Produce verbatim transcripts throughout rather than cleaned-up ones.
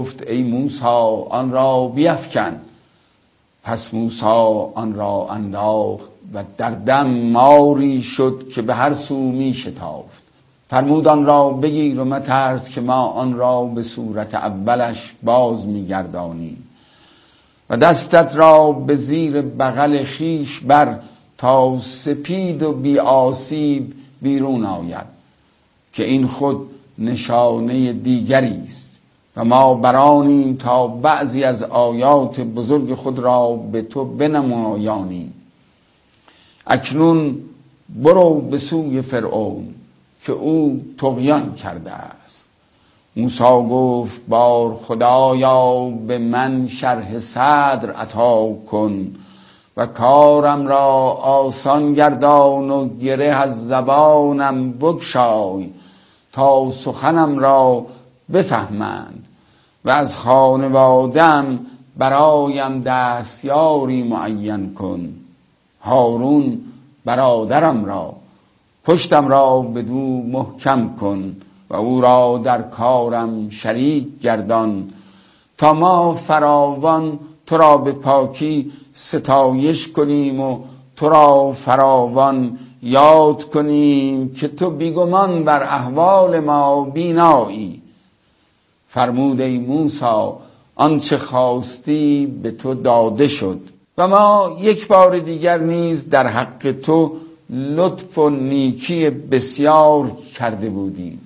گفت ای موسی آن را بیفکن. پس موسی آن را انداخت و در دم ماری شد که به هر سو می شتافت. فرمود آن را بگیر و مترس که ما آن را به صورت اولش باز می گردانیم و دستت را به زیر بغل خیش بر تا سپید و بی آسیب بیرون آید که این خود نشانه دیگری است و ما برانیم تا بعضی از آیات بزرگ خود را به تو بنمایانیم. اکنون برو به سوی فرعون که او طغیان کرده است. موسی گفت بار خدایا به من شرح صدر عطا کن و کارم را آسان گردان و گره از زبانم بگشای تا سخنم را بفهمند و از خانوادم برایم دستیاری معین کن. هارون برادرم را پشتم را بدو محکم کن و او را در کارم شریک گردان تا ما فراوان تو را به پاکی ستایش کنیم و تو را فراوان یاد کنیم که تو بیگمان بر احوال ما بینایی. فرمود ای موسی آنچه خواستی به تو داده شد و ما یک بار دیگر نیز در حق تو لطف و نیکی بسیار کرده بودیم.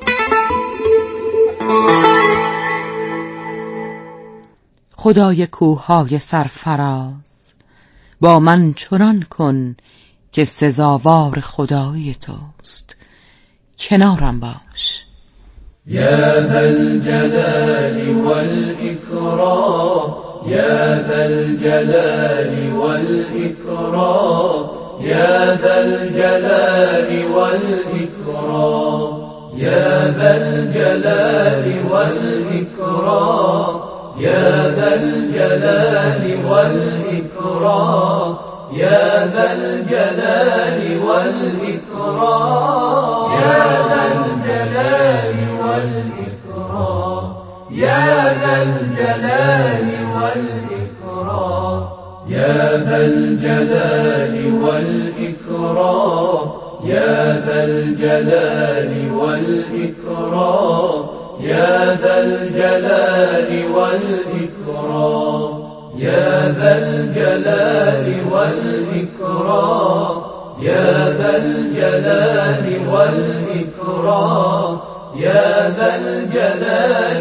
خدای کوههای سرفراز با من چنان کن که سزاوار خدای توست، کنارم باش. یا ذا الجلال والإکرام یا ذا الجلال والإکرام یا ذا الجلال والإکرام یا ذا الجلال والإکرام یا ذا الجلال والإکرام یا ذا الجلال والإکرام یا ذا الجلال والإکرام یا ذا الجلال والإکرام یا ذا الجلال والإکرام یا ذا الجلال والإکرام یا ذا الجلال والإکرام یا ذا الجلال والإکرام یا ذا الجلال والإکرام یا ذا الجلال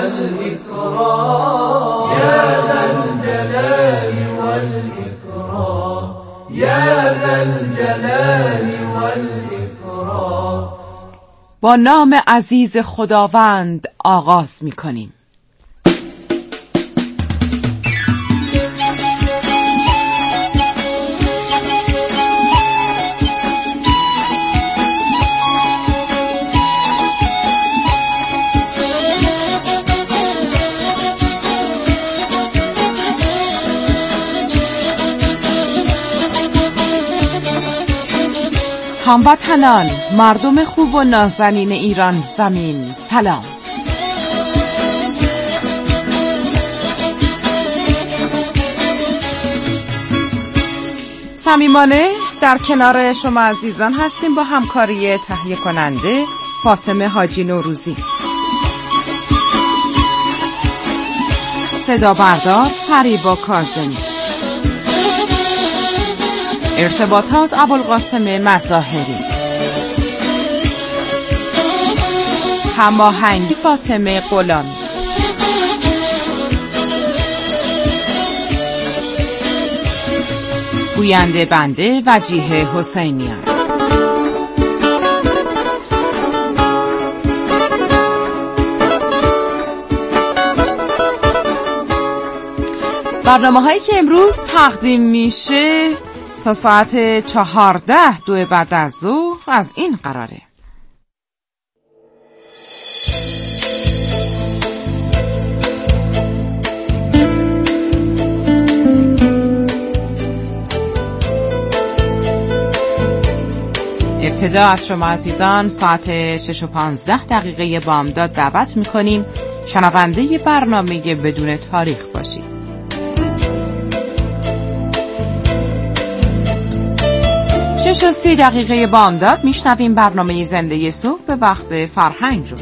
والإکرام یا ذا الجلال والإکرام یا ذا الجلال والإکرام. با نام عزیز خداوند آغاز می کنیم. هموطنان، مردم خوب و نازنین ایران زمین، سلام. صمیمانه در کنار شما عزیزان هستیم با همکاری تهیه کننده فاطمه حاجی نوروزی، صدا بردار فریبا کاظمی، ارتباطات ابوالقاسم مظاهری، هماهنگی فاطمه غلامی. گوینده بنده وجیه حسینیان. برنامه هایی که امروز تقدیم میشه تا ساعت چهارده دو بعد از ظهر از این قراره: ابتدا از شما عزیزان ساعت شش و پانزده دقیقه بامداد دعوت میکنیم شنونده برنامه بدون تاریخ باشید. شش و سی دقیقه بامداد میشنویم برنامه زنده صبح به وقت فرهنگ رو.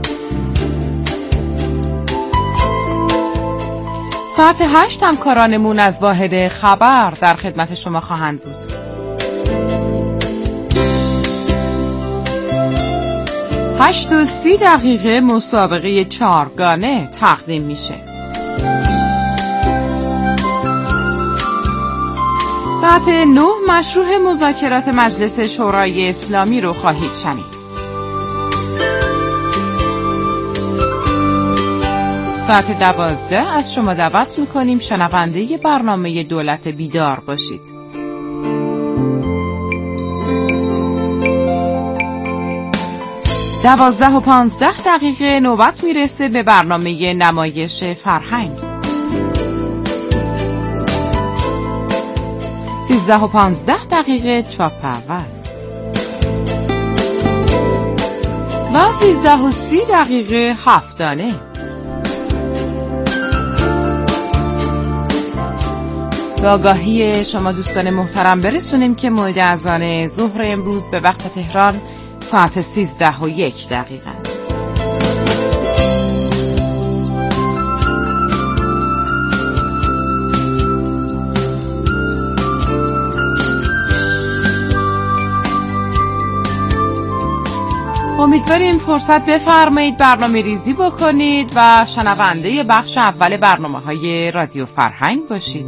ساعت هشت همکارانمون از واحد خبر در خدمت شما خواهند بود. هشت و سی دقیقه مسابقه چارگانه تقدیم میشه. ساعت نه مشروع مذاکرات مجلس شورای اسلامی رو خواهید شنید. ساعت دوازده از شما دعوت میکنیم شنونده برنامه دولت بیدار باشید. دوازده و پانزده دقیقه نوبت میرسه به برنامه نمایش فرهنگ. سیزده و پانزده دقیقه چاپ اول و سیزده و سی دقیقه هفتانه. به آگاهی شما دوستان محترم برسونیم که موعد اذان ظهر امروز به وقت تهران ساعت سیزده و یک دقیقه است. امیدواریم فرصت بفرمایید برنامه ریزی بکنید و شنونده بخش اول برنامه های رادیو فرهنگ باشید.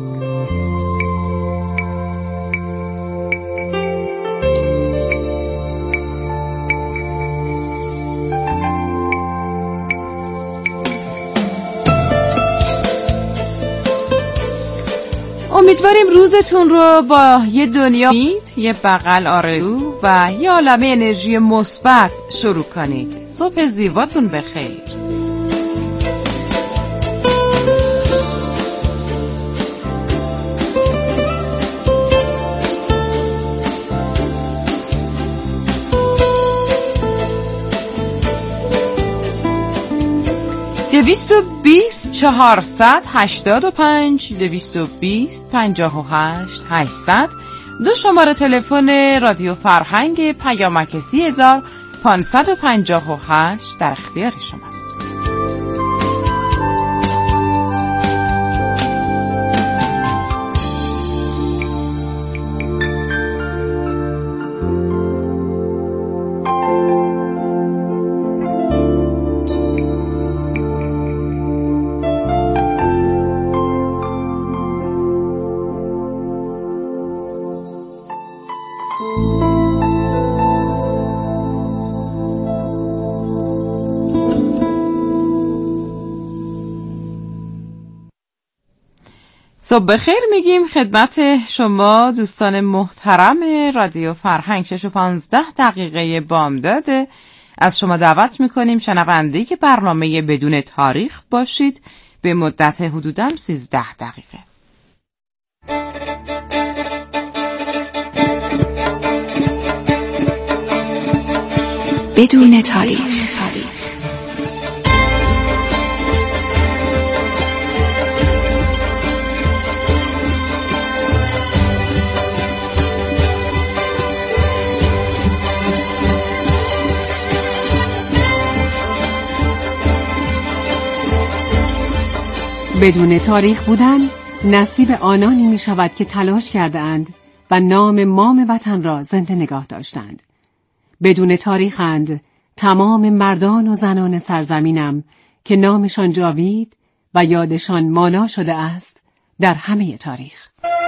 امیدواریم روزتون رو با یه دنیا امید، یه بغل آرزو و یه عالمه انرژی مثبت شروع کنید. صبح زیباتون بخیر. دویست و بیست چهارصد هشتاد و پنج دویست و بیست پنجاه و هشت هشتصد دو شماره تلفن رادیو فرهنگ پیامک سی هزار پانصد و پنجاه و هشت در اختیار شماست. صبح بخیر میگیم خدمت شما دوستان محترم رادیو فرهنگ. شش و پانزده دقیقه بامداده. از شما دعوت میکنیم شنونده که برنامه بدون تاریخ باشید به مدت حدوداً سیزده دقیقه. بدون تاریخ. بدون تاریخ بودن نصیب آنانی می شود که تلاش کرده اند و نام مام وطن را زنده نگاه داشتند. بدون تاریخند تمام مردان و زنان سرزمینم که نامشان جاوید و یادشان مانا شده است در همه تاریخ.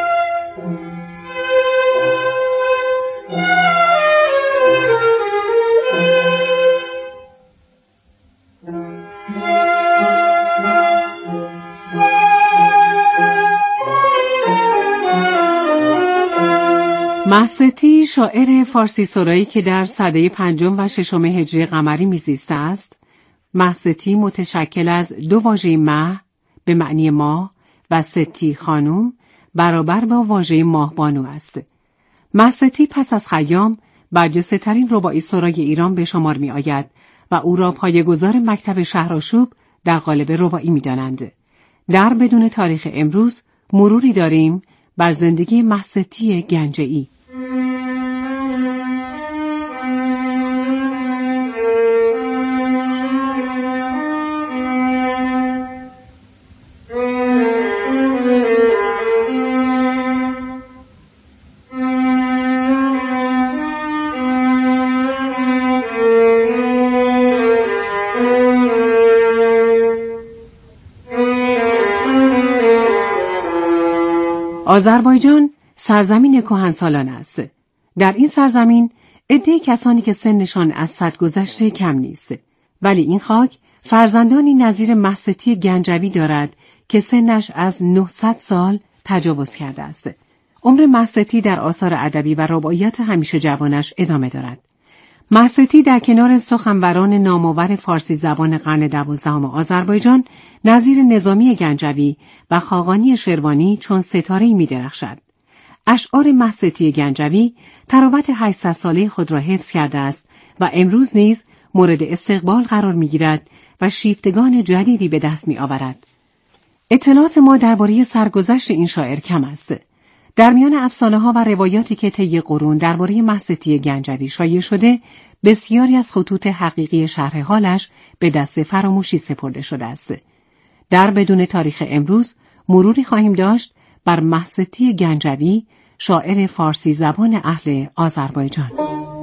مستی شاعر فارسی سرایی که در سده پنجم و ششم هجری قمری میزیسته است، مستی متشکل از دو واژه مه به معنی ماه و ستی خانوم برابر با واژه ماهبانو است. مستی پس از خیام برجسته ترین رباعی سرای ایران به شمار می آید و او را پایه‌گذار مکتب شهرآشوب در قالب رباعی می‌دانند. در بدون تاریخ امروز مروری داریم بر زندگی مهستی گنجه‌ای. آذربایجان سرزمین کهنسالان است. در این سرزمین عده کسانی که سنشان از صد گذشته کم نیست، ولی این خاک فرزندانی نظیر مهستی گنجوی دارد که سنش از نهصد سال تجاوز کرده است. عمر مهستی در آثار ادبی و رباعیات همیشه جوانش ادامه دارد. مهستی در کنار سخنوران نامآور فارسی زبان قرن دوازدهم آذربایجان نظیر نظامی گنجوی و خاقانی شروانی چون ستاره‌ای می‌درخشد. اشعار مهستی گنجوی تراوت هشتصد ساله خود را حفظ کرده است و امروز نیز مورد استقبال قرار می‌گیرد و شیفتگان جدیدی به دست می‌آورد. اطلاعات ما درباره سرگذشت این شاعر کم است. در میان افسانه‌ها و روایاتی که طی قرون درباره مهستی گنجوی شایع شده، بسیاری از خطوط حقیقی شرح حالش به دست فراموشی سپرده شده است. در بدون تاریخ امروز مروری خواهیم داشت بر مهستی گنجوی، شاعر فارسی زبان اهل آذربایجان.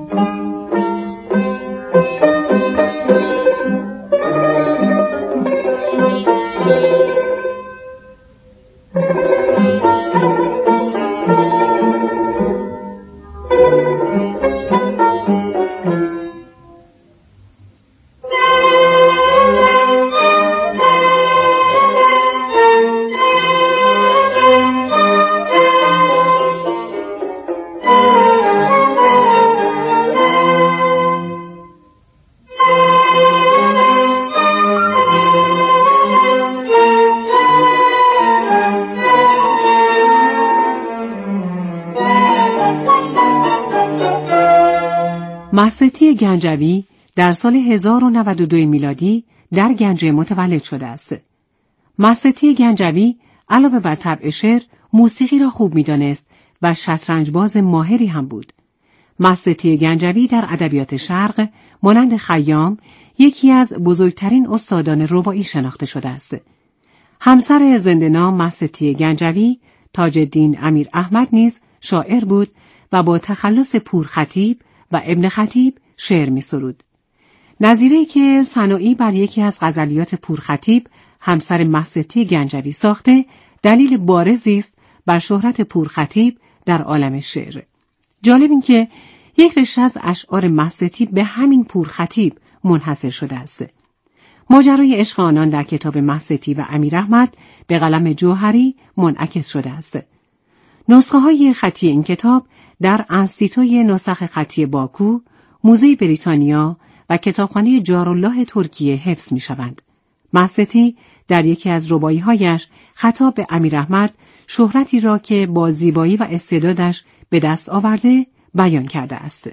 مهستی گنجوی در سال هزار و نود و دو میلادی در گنجه متولد شده است. مهستی گنجوی علاوه بر طبع شعر، موسیقی را خوب می‌دانست و شطرنج‌باز ماهری هم بود. مهستی گنجوی در ادبیات شرق مانند خیام یکی از بزرگترین استادان رباعی شناخته شده است. همسر زنده‌نام مهستی گنجوی، تاج الدین امیر احمد نیز شاعر بود و با تخلص پور خطیب و ابن خطیب شعر می سرود. نظیره‌ای که سنایی بر یکی از غزلیات پور خطیب همسر مهستی گنجوی ساخته دلیل بارزی است بر شهرت پور خطیب در عالم شعر. جالب این که یک رشته از اشعار مهستی به همین پور خطیب منحصر شده است. ماجرای عشق آنان در کتاب مهستی و امیر احمد به قلم جوهری منعکس شده است. نسخه های خطی این کتاب در انستیتوی نسخ خطی باکو، موزه بریتانیا و کتابخانه جارالله ترکیه حفظ می شوند. مهستی در یکی از رباعی‌هایش خطاب به امیر احمد شهرتی را که با زیبایی و استعدادش به دست آورده بیان کرده است.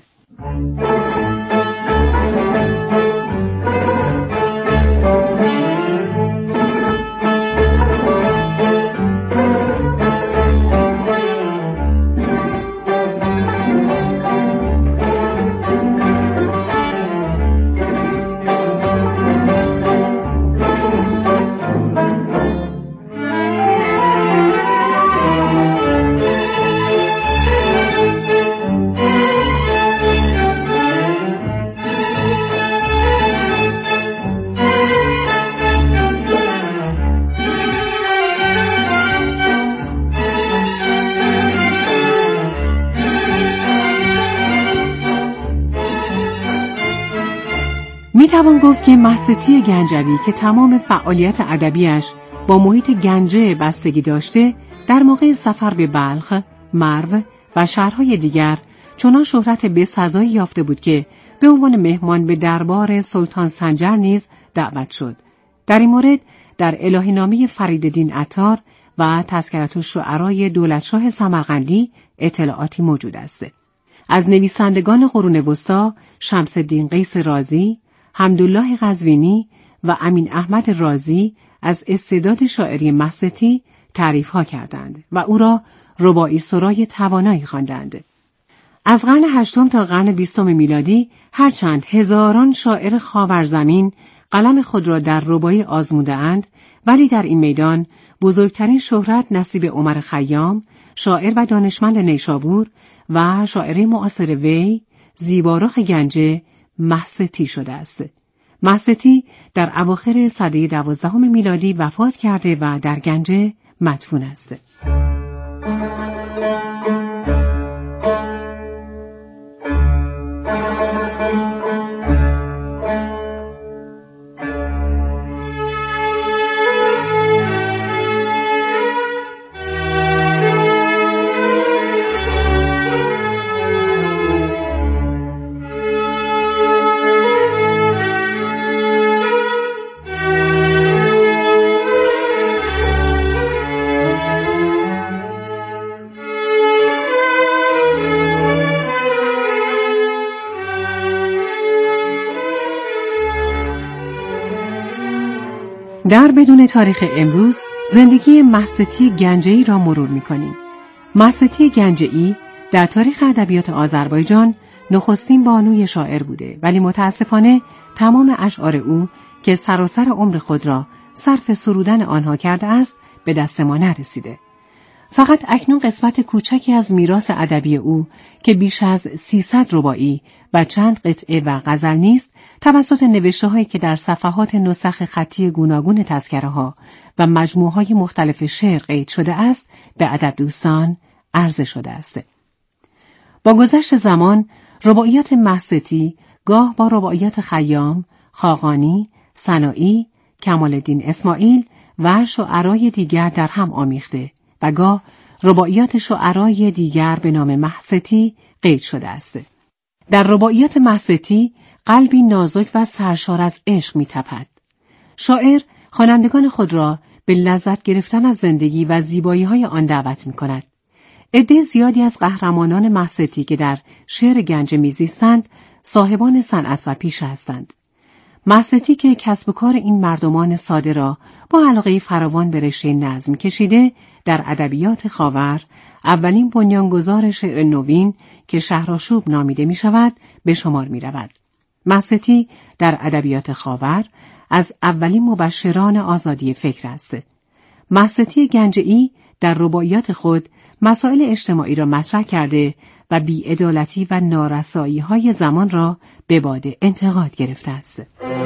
می توان گفت که مهستی گنجوی که تمام فعالیت ادبیش با محیط گنجه بستگی داشته، در موقع سفر به بلخ، مرو و شهرهای دیگر چنان شهرت بسزایی یافته بود که به عنوان مهمان به دربار سلطان سنجر نیز دعوت شد. در این مورد در الهی‌نامه فریدالدین عطار و تذکرة الشعراء دولتشاه سمرقندی اطلاعاتی موجود است. از نویسندگان قرون وسطی شمس الدین قیس رازی، حمدالله قزوینی و امین احمد رازی از استعداد شاعری محستی تعریف‌ها کردند و او را رباعی سرای توانایی خواندند. از قرن هشتم تا قرن بیستم میلادی هرچند هزاران شاعر خاورزمین قلم خود را در رباعی آزموده‌اند، ولی در این میدان بزرگترین شهرت نصیب عمر خیام، شاعر و دانشمند نیشابور و شاعر معاصر وی، زیبارخ گنجه محستی شده است. محستی در اواخر سده دوازدهم میلادی وفات کرده و در گنجه مدفون است. در بدون تاریخ امروز زندگی محستی گنجه‌ای را مرور می‌کنیم. محستی گنجه‌ای در تاریخ ادبیات آذربایجان نخستین بانوی شاعر بوده، ولی متاسفانه تمام اشعار او که سراسر عمر خود را صرف سرودن آنها کرده است به دست ما نرسیده. فقط اکنون قسمت کوچکی از میراث ادبی او که بیش از سیصد رباعی و چند قطعه و غزل نیست توسط نوشته‌هایی که در صفحات نسخ خطی گوناگون تذکره‌ها و مجموعه‌های مختلف شعر قید شده است به ادب دوستان عرضه شده است. با گذشت زمان رباعیات محستی گاه با رباعیات خیام، خاقانی، سنایی، کمال‌الدین اسماعیل و شعرای دیگر در هم آمیخته و گاه رباعیات شعرای دیگر به نام محستی قید شده است. در رباعیات محستی قلبی نازک و سرشار از عشق می‌تپد. شاعر خوانندگان خود را به لذت گرفتن از زندگی و زیبایی‌های آن دعوت می‌کند. عده زیادی از قهرمانان محستی که در شعر گنجه می‌زیستند صاحبان صنعت و پیشه هستند. محستی که کسب و کار این مردمان ساده را با علاقه فراوان به رشته نظم کشیده، در ادبیات خاور اولین بنیانگذار شعر نوین که شهرآشوب نامیده می شود به شمار می رود. محستی در ادبیات خاور از اولین مبشران آزادی فکر است. محستی گنجه‌ای در رباعیات خود مسائل اجتماعی را مطرح کرده و بی‌عدالتی و نارسایی‌های زمان را به باد انتقاد گرفته است.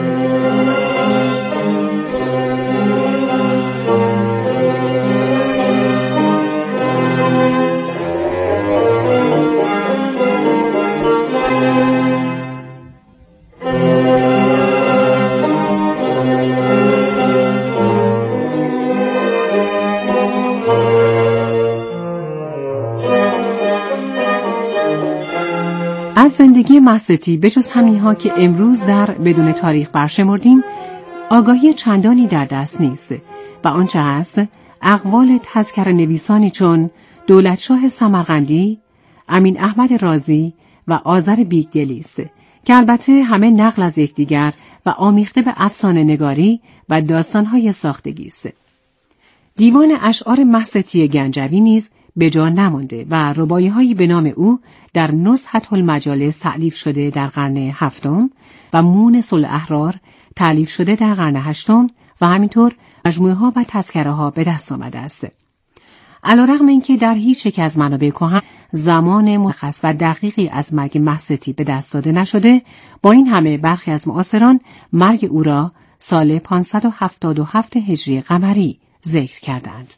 از زندگی محستی به جز همینها که امروز در بدون تاریخ برشمردیم آگاهی چندانی در دست نیست و آنچه هست اقوال تذکره نویسانی چون دولتشاه سمرقندی، امین احمد رازی و آذر بیگدلی است که البته همه نقل از یکدیگر و آمیخته به افسانه نگاری و داستان‌های ساختگی است. دیوان اشعار محستی گنجوی نیز به جا نمانده و رباعی‌هایی به نام او در نزهة المجالس تألیف شده در قرن هفتم و مونس الاحرار تألیف شده در قرن هشتم و همینطور مجموعه‌ها و تذکره‌ها به دست آمده است. علی‌رغم اینکه در هیچ یک از منابع کهن زمان مشخص و دقیقی از مرگ محستی به دست داده نشده، با این همه برخی از معاصران مرگ او را سال پانصد و هفتاد و هفت هجری قمری ذکر کردند.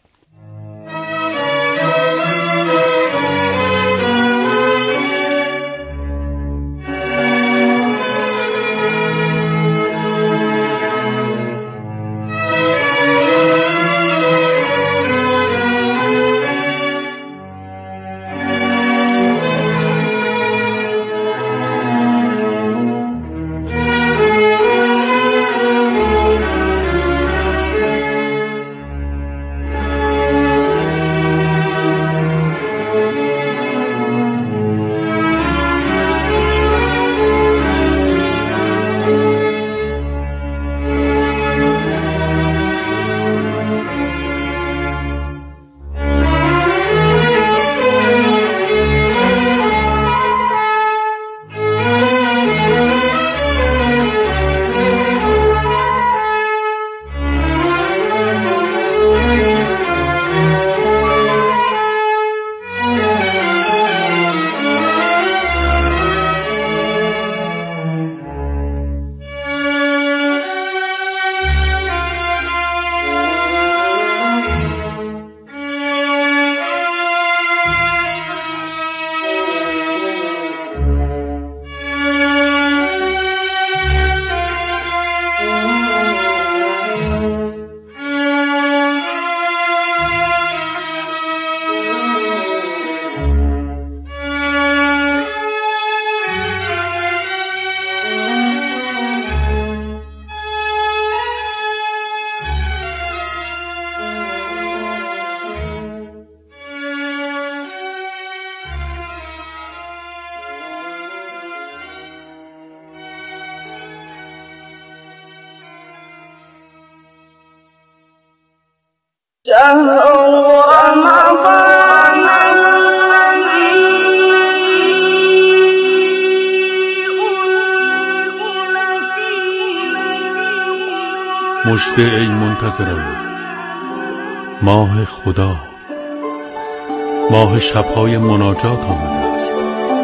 مژده ای منتظران، ماه خدا، ماه شب‌های مناجات آمده است.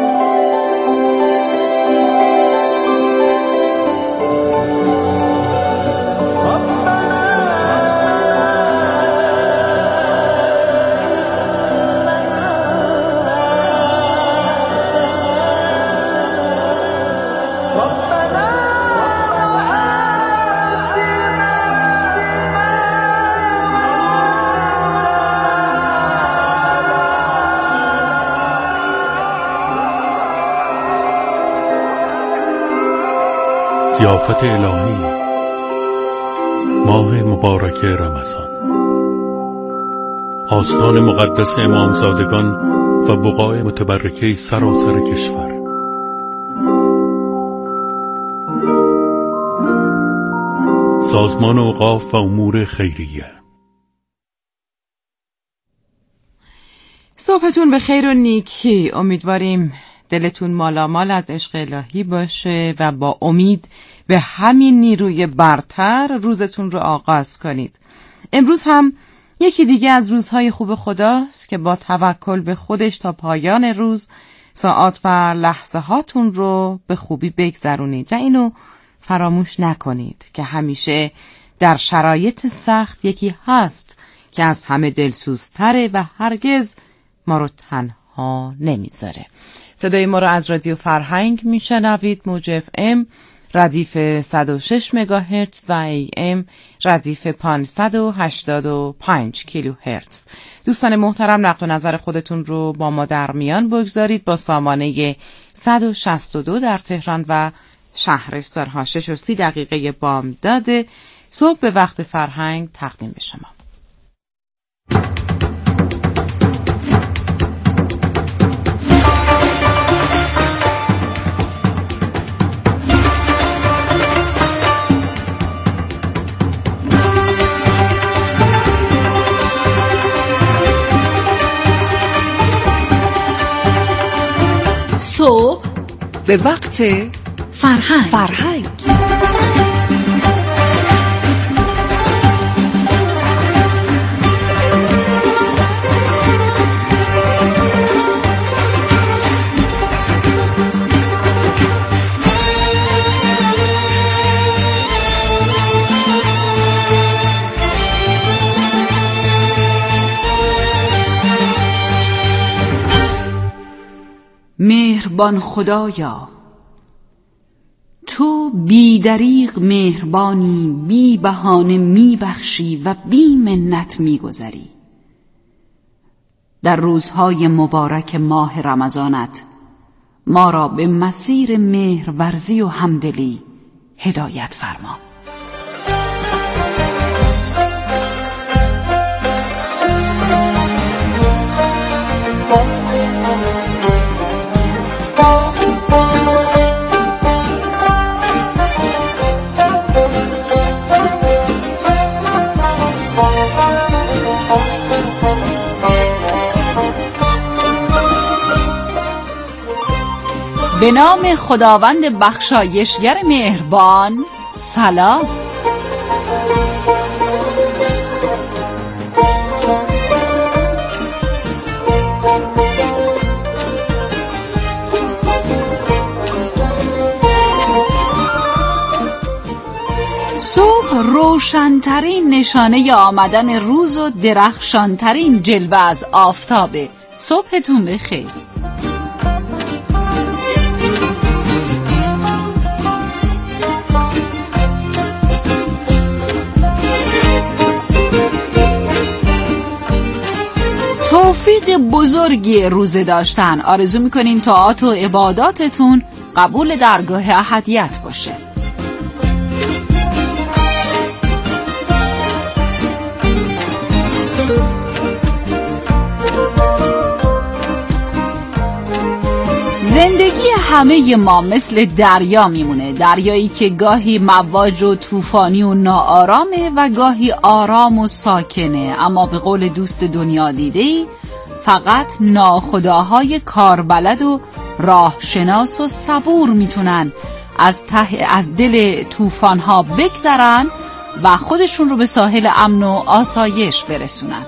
ضیافت الهی، ماه مبارک رمضان، آستان مقدس امامزادگان و بقاع متبرکه سراسر کشور. سازمان اوقاف و امور خیریه. صبحتون به خیر و نیکی. امیدواریم دلتون مالامال از عشق الهی باشه و با امید به همین نیروی برتر روزتون رو آغاز کنید. امروز هم یکی دیگه از روزهای خوب خداست که با توکل به خودش تا پایان روز ساعات و لحظه هاتون رو به خوبی بگذرونید و اینو فراموش نکنید که همیشه در شرایط سخت یکی هست که از همه دلسوزتره و هرگز ما رو تنها نمیذاره. صدای ما رو از رادیو فرهنگ میشنوید، موج اف ام ردیف صد و شش مگاهرتز و ای ام ردیف پانصد و هشتاد و پنج کیلوهرتز. دوستان محترم، نقد و نظر خودتون رو با ما در میان بگذارید با سامانه صد و شصت و دو در تهران و شهرستان‌ها. شش و سی دقیقه بامداد صبح به وقت فرهنگ تقدیم به شما. صبح به وقت فرهنگ فرهنگ مهربان خدایا، تو بی دریغ مهربانی، بی بهانه می بخشی و بی منت می گذری. در روزهای مبارک ماه رمضانت ما را به مسیر مهرورزی و همدلی هدایت فرما. به نام خداوند بخشایشگر مهربان. سلام. صبح روشن‌ترین نشانه آمدن روز و درخشان‌ترین جلوه از آفتابه. صبحتون بخیر. توفیق بزرگی روزه داشتن. آرزو میکنیم طاعات و عباداتتون قبول درگاه احدیت باشه. زندگی همه ما مثل دریا میمونه، دریایی که گاهی مواج و طوفانی و ناآرامه و گاهی آرام و ساکنه، اما به قول دوست دنیا دیده‌ای فقط ناخداهای کاربلد و راهشناس و صبور میتونن از ته از دل طوفان‌ها بگذرن و خودشون رو به ساحل امن و آسایش برسونن.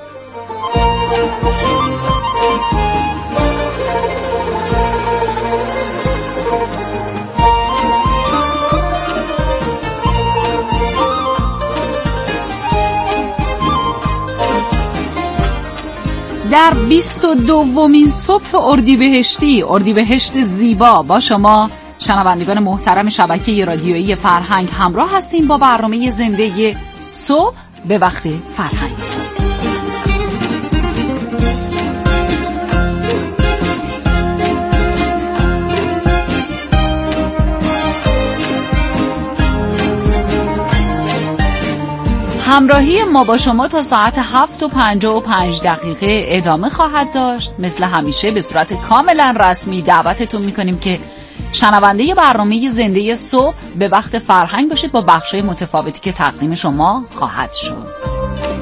در بیست و دومین صبح اردیبهشتی، اردیبهشت زیبا، با شما شنوندگان محترم شبکه رادیویی فرهنگ همراه هستیم با برنامه زنده صبح به وقت فرهنگ. همراهی ما با شما تا ساعت هفت و پنجاه و پنج دقیقه ادامه خواهد داشت. مثل همیشه به صورت کاملا رسمی دعوتتون میکنیم که شنونده برنامه زنده صبح به وقت فرهنگ باشید با بخشای متفاوتی که تقدیم شما خواهد شد.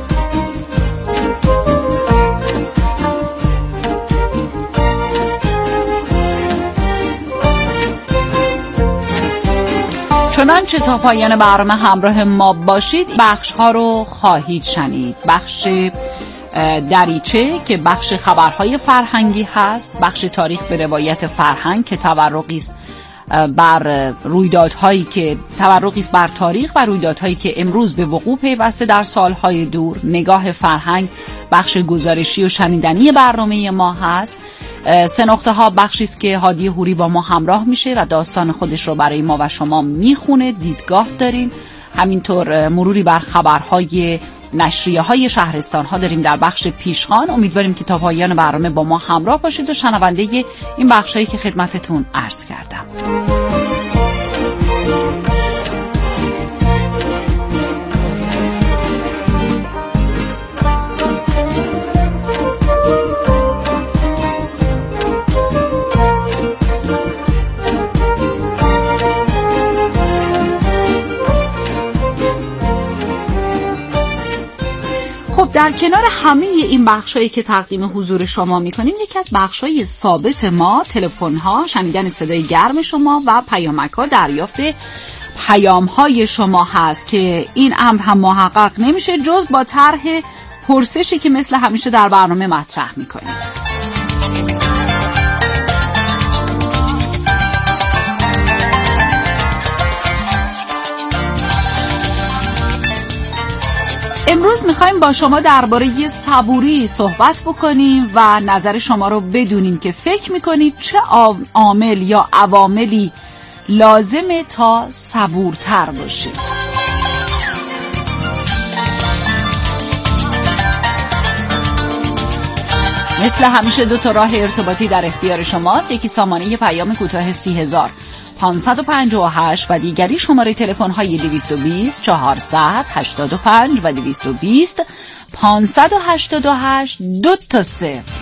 چنانچه تا پایان برنامه همراه ما باشید بخش ها رو خواهید شنید. بخش دریچه که بخش خبرهای فرهنگی هست، بخش تاریخ به روایت فرهنگ که تورقی است بر رویدادهایی که تورقی است بر تاریخ و رویدادهایی که امروز به وقوع پیوسته در سالهای دور. نگاه فرهنگ بخش گزارشی و شنیدنی برنامه ما هست. سه نقطه ها بخشی است که هادی هوری با ما همراه میشه و داستان خودش رو برای ما و شما میخونه. دیدگاه داریم، همینطور مروری بر خبرهای نشریه های شهرستان ها داریم در بخش پیشخوان. امیدواریم که تا پایان برنامه با ما همراه باشید و شنونده این بخش هایی که خدمتتون عرض کردم. خب در کنار همه این بخشایی که تقدیم حضور شما میکنیم، یکی از بخشای ثابت ما تلفن‌ها، شنیدن صدای گرم شما و پیامک‌ها، دریافت پیام‌های شما هست که این امر هم محقق نمیشه جز با طرح پرسشی که مثل همیشه در برنامه مطرح میکنیم. امروز میخوایم با شما درباره صبوری صحبت بکنیم و نظر شما رو بدونیم که فکر میکنید چه عامل یا عواملی لازمه تا صبورتر باشیم. مثل همیشه دو تا راه ارتباطی در اختیار شماست. یکی سامانه پیام کوتاه سی هزار پانصد و پنجاه و هشت و دیگری شماره تلفن های دویست و بیست چهارصد هشتاد و پنج و دویست و بیست پانصد و هشتاد و هشت دو تا صفر.